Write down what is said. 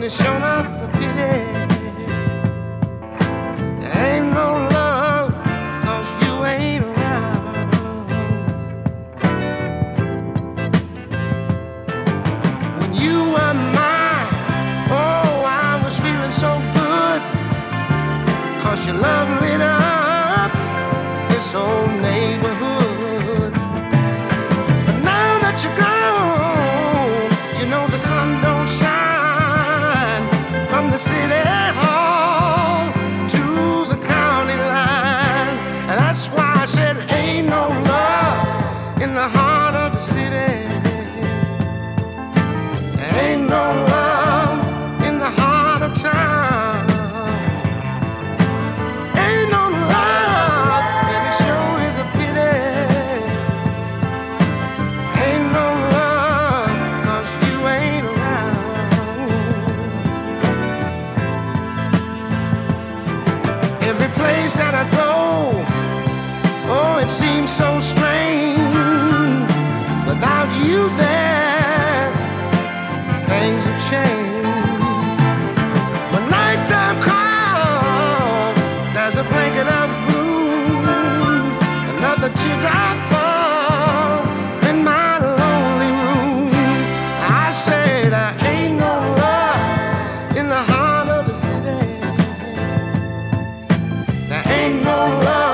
it's sure enough a pity. There ain't no love, 'cause you ain't around. When you were mine, oh, I was feeling so good, 'cause your love lit up this old neighborhood. But now that you're gone, you know the sun don't shine from the city hall to the county line. And that's why I said ain't no love in the heart of the city. Ain't no love in the heart of town. Ain't no love, and it sure is a pity. Ain't no love, 'cause you ain't around. Every place that I go, oh, it seems so strange. Without you there, things have changed. When nighttime comes, there's a blanket of gloom, another teardrop fall in my lonely room. I say there ain't no love in the heart of the city. There ain't no love.